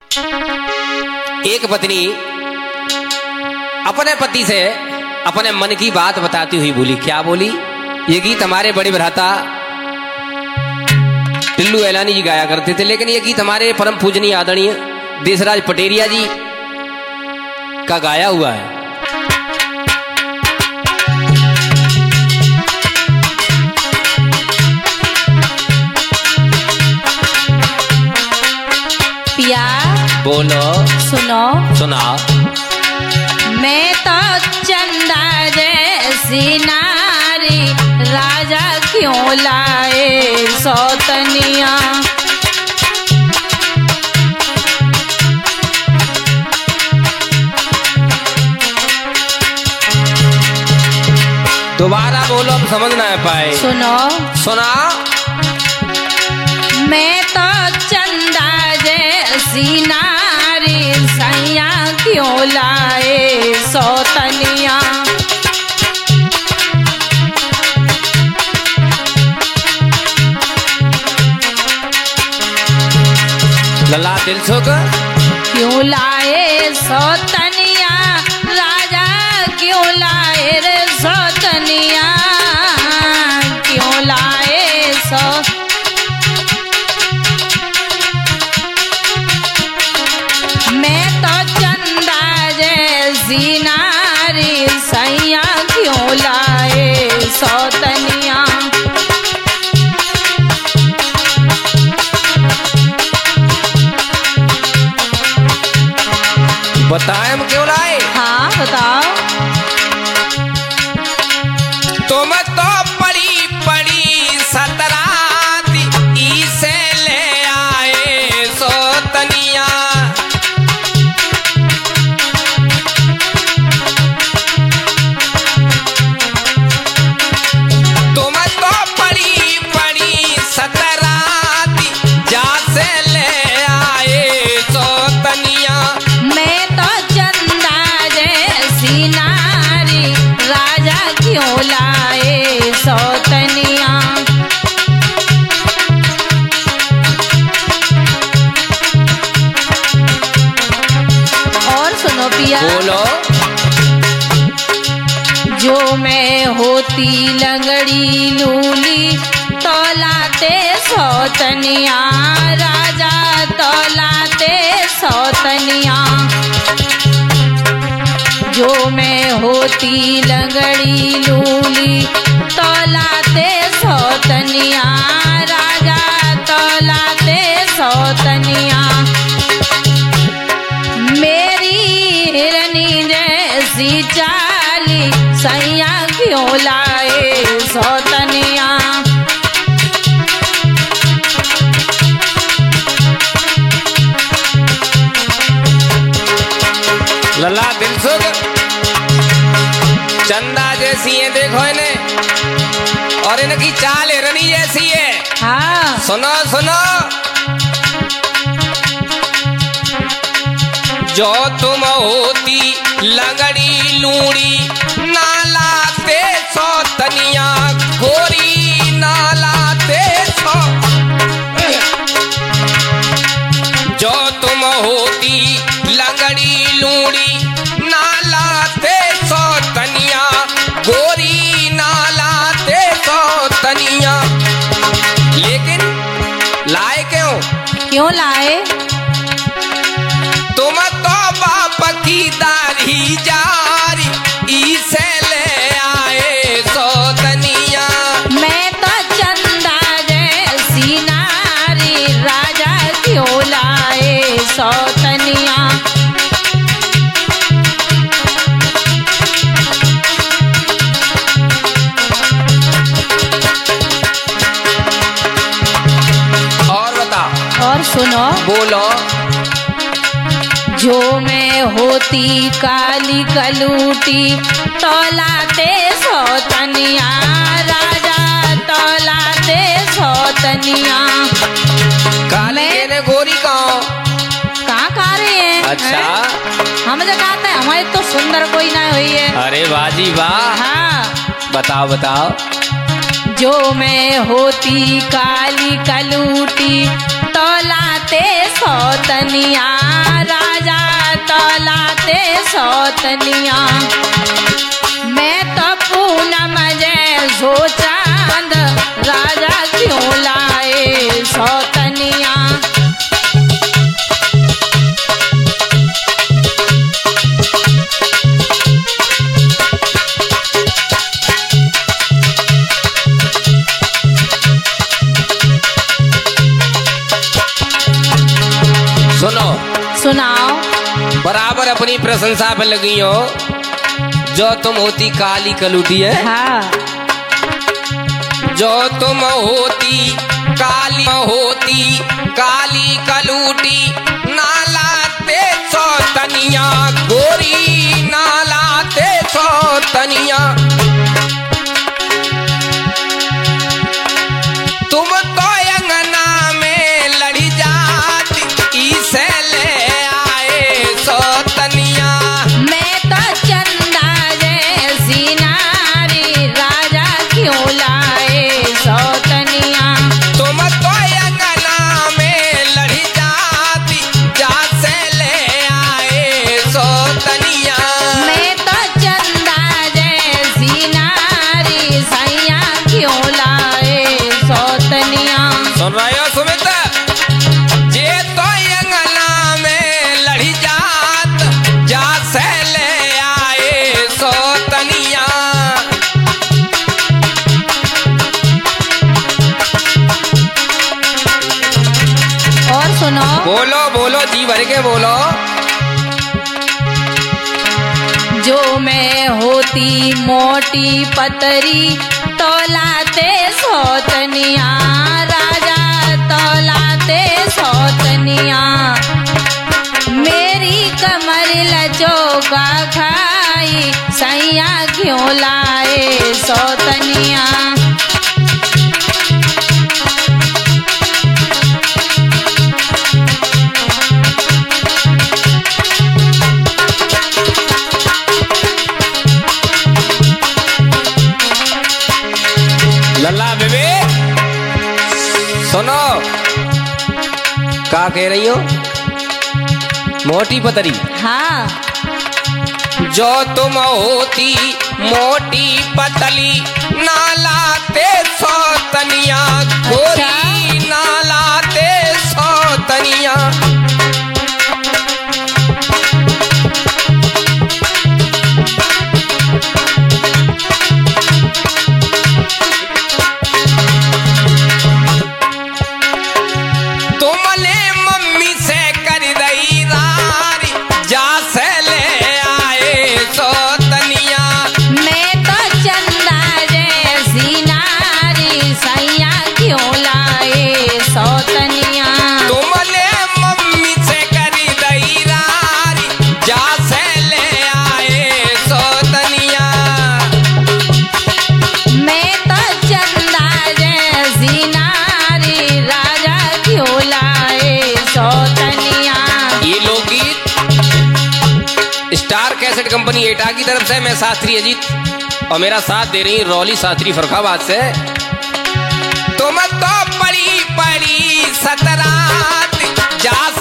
एक पत्नी अपने पति से अपने मन की बात बताती हुई बोली। क्या बोली? ये गीत हमारे बड़े भ्राता टिल्लू एलानी जी गाया करते थे, लेकिन ये गीत हमारे परम पूजनीय आदरणीय देशराज पटेरिया जी का गाया हुआ है। पिया बोलो, सुनो, सुना। मैं तो चंदा जैसी नारी, राजा क्यों लाए सौतनिया। दोबारा बोलो, हम समझ ना पाए। सुनो, सुना। मैं तो चंदा जैसी नारी, सैया क्यों लाए सौतनिया। लला दिल सुख क्यों लाए सौतनिया, राजा क्यों लाए रे सौतनिया, क्यों लाए सौ। मैं तो चंदा जैसी नारी, सैया क्यों लाए सौतनिया। बताए हम क्यों लाए? हाँ बताओ। तुम तो पड़ी पड़ी सतराती, इसे ले आए सौतनिया। तुम तो पड़ी पड़ी सतराती, जा से ले आए सौतनिया। मैं तो चंदा जैसी नारी, राजा क्यों लाए सौतनिया। और सुनो पिया, बोलो। जो मैं होती लंगड़ी लूली, तो लाते सौतनिया, राजा तो लाते सौतनिया। जो मैं होती लंगड़ी लूली, तो लाते सौतनिया, राजा तो लाते सौतनिया। मेरी हिरनी जैसी चाली, सैया क्यों लाए सौतनिया। लला दिल सुख चंदा जैसी है, देखो इन्हें, और इनकी चाल हिरनी जैसी है। हाँ सुनो सुनो। जो तुम होती लंगड़ी लूड़ी, नालाते सौतनिया, गोरी नालाते सौ। जो तुम होती लंगड़ी लूड़ी, नालाते सौतनिया, गोरी नालाते सौतनिया। लेकिन लाए क्यों लाए? तुम तो बाप की दाढ़ी जारी, इसे ले आए सौतनिया। मैं तो चंदा जैसी नारी, राजा क्यों लाए सौतनिया। और बता। और सुनो, बोलो। जो मैं होती काली कलूटी, तो लाते सौतनिया, राजा तो लाते सौतनिया। काली ने गोरी कहो। कहाँ खा रहे हैं? अच्छा, हम जो कहते हैं हमारी तो सुंदर कोई ना हुई है। अरे बाजी वाह। हाँ बताओ बताओ। जो मैं होती काली कलूटी तौलाते सौतनिया राजा तौलाते सौतनिया। मैं तो पूनम जैसो चांद राजा क्यों लाए सौतनिया। सुनो सुनाओ। बराबर अपनी प्रशंसा पे लगी हो। जो तुम होती काली कलूटी है, हाँ। जो तुम होती काली कलूटी नालाते सौतनिया गोरी नालाते सौतनिया। तुम तो अंगना में लड़ी जाती इसे ले आए सौतनिया। मैं तो चंदा जैसी नारी राजा क्यों लाए सौतनिया। तुम तो अंगना में लड़ी जाती जासे ले आए सौतनिया। मैं तो चंदा जैसी नारी सैया क्यों लाए सौतनिया। सुन रहे हो सुमित? जे तो अंगना में लड़ी जात जासे ले आए सौतनिया। और सुनो। बोलो बोलो जी भर के बोलो। जो मैं होती मोटी पतरी तौलाते सौतनिया राजा तौलाते सौतनिया। मेरी कमर लचोका खाई सैया क्यों लाए सौतनिया। लल्ला बेबे सुनो, क्या कह रही हो? मोटी पतरी, हाँ। जो तुम होती मोटी पतली नालाते सौतनिया गोरी नालाते सौतनिया। तुमने मम्मी से कर दई रारी जा से ले आए सौतनिया। मैं तो चंदा जैसी नारी सैया क्यों लाए सौतनिया। तुमने मम्मी से कर दई रारी जा से ले आए सौतनिया। मैं तो चंदा जैसी नारी राजा क्यों लाए सौतनिया। ये लोकगीत स्टार कैसेट कंपनी एटा की तरफ से मैं शास्त्री अजीत और मेरा साथ दे रही रौली शास्त्री फरखाबाद से। तुम तो पड़ी सतरात जा